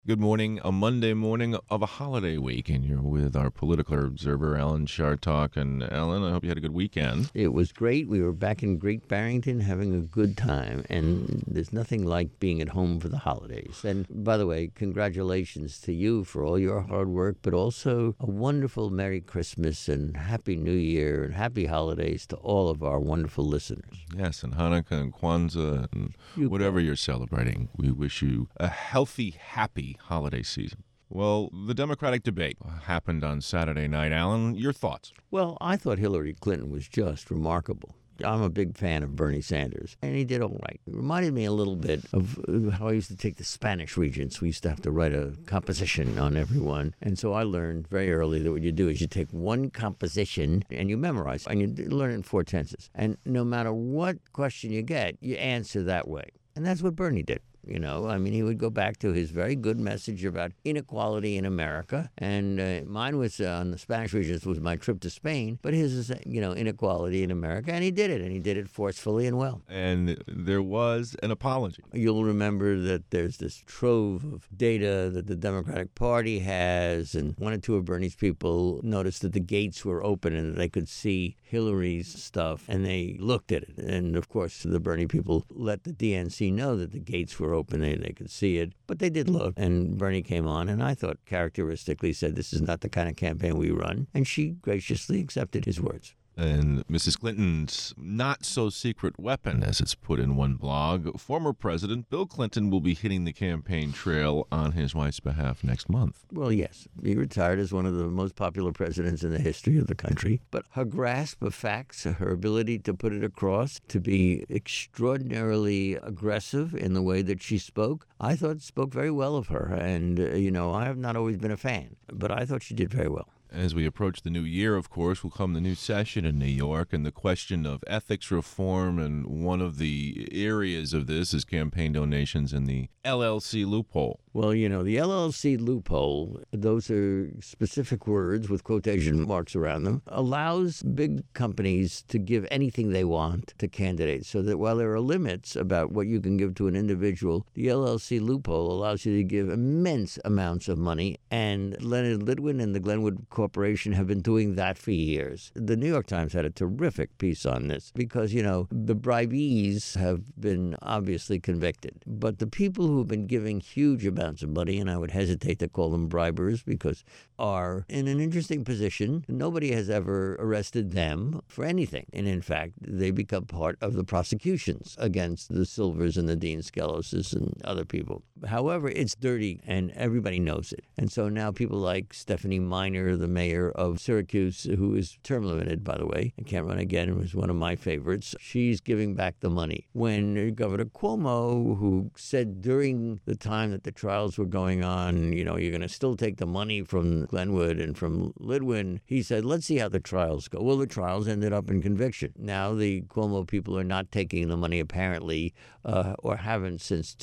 Good morning, a Monday morning of a holiday week, and you're with our political observer, Alan Chartock. And Alan, I hope you had a good weekend. It was great. We were back in Great Barrington having a good time, and there's nothing like being at home for the holidays. And by the way, congratulations to you for all your hard work, but also a wonderful Merry Christmas and Happy New Year and Happy Holidays to all of our wonderful listeners. Yes, and Hanukkah and Kwanzaa and whatever you're celebrating, we wish you a healthy, happy holiday season. Well, the Democratic debate happened on Saturday night. Alan, your thoughts? Well, I thought Hillary Clinton was just remarkable. I'm a big fan of Bernie Sanders, and he did all right. It reminded me a little bit of how I used to take the Spanish regents. We used to have to write a composition on everyone, and so I learned very early that what you do is you take one composition and you memorize it, and you learn it in 4 tenses. And no matter what question you get, you answer that way. And that's what Bernie did. You know, I mean, he would go back to his very good message about inequality in America. And mine was on the Spanish regions was my trip to Spain. But his is, inequality in America. And he did it. And he did it forcefully and well. And there was an apology. You'll remember that there's this trove of data that the Democratic Party has. And one or two of Bernie's people noticed that the gates were open and that they could see Hillary's stuff. And they looked at it. And, of course, the Bernie people let the DNC know that the gates were open, they could see it, but they did look. And Bernie came on, and I thought characteristically said, this is not the kind of campaign we run. And she graciously accepted his words. And Mrs. Clinton's not-so-secret weapon, as it's put in one blog, former President Bill Clinton will be hitting the campaign trail on his wife's behalf next month. Well, yes. He retired as one of the most popular presidents in the history of the country. But her grasp of facts, her ability to put it across, to be extraordinarily aggressive in the way that she spoke, I thought spoke very well of her. And, I have not always been a fan, but I thought she did very well. As we approach the new year, of course, will come the new session in New York, and the question of ethics reform, and one of the areas of this is campaign donations and the LLC loophole. Well, the LLC loophole, those are specific words with quotation marks around them, allows big companies to give anything they want to candidates, so that while there are limits about what you can give to an individual, the LLC loophole allows you to give immense amounts of money, and Leonard Litwin and the Glenwood Corporation have been doing that for years. The New York Times had a terrific piece on this because, the bribees have been obviously convicted, but the people who have been giving huge amounts of money, and I would hesitate to call them bribers because are in an interesting position. Nobody has ever arrested them for anything. And in fact, they become part of the prosecutions against the Silvers and the Dean Skeloses and other people. However, it's dirty and everybody knows it. And so now people like Stephanie Miner, the mayor of Syracuse, who is term limited, by the way, and can't run again, was one of my favorites. She's giving back the money. When Governor Cuomo, who said during the time that the trials were going on, you're going to still take the money from Glenwood and from Litwin, he said, let's see how the trials go. Well, the trials ended up in conviction. Now the Cuomo people are not taking the money, apparently, or haven't since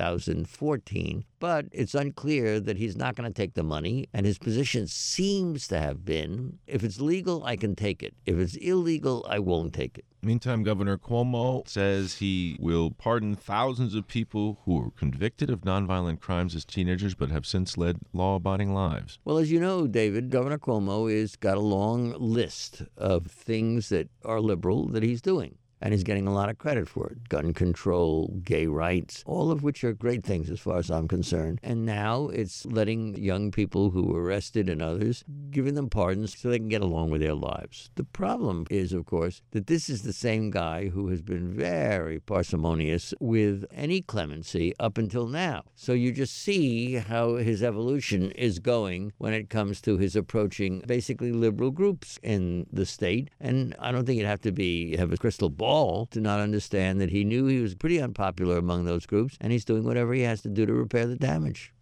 2014. But it's unclear that he's not going to take the money, and his position seems to have been, if it's legal, I can take it. If it's illegal, I won't take it. Meantime, Governor Cuomo says he will pardon thousands of people who were convicted of nonviolent crimes as teenagers but have since led law-abiding lives. Well, as you know, David, Governor Cuomo has got a long list of things that are liberal that he's doing. And he's getting a lot of credit for it. Gun control, gay rights, all of which are great things as far as I'm concerned. And now it's letting young people who were arrested and others, giving them pardons so they can get along with their lives. The problem is, of course, that this is the same guy who has been very parsimonious with any clemency up until now. So you just see how his evolution is going when it comes to his approaching basically liberal groups in the state. And I don't think you'd have to have a crystal ball to not understand that he knew he was pretty unpopular among those groups, and he's doing whatever he has to do to repair the damage.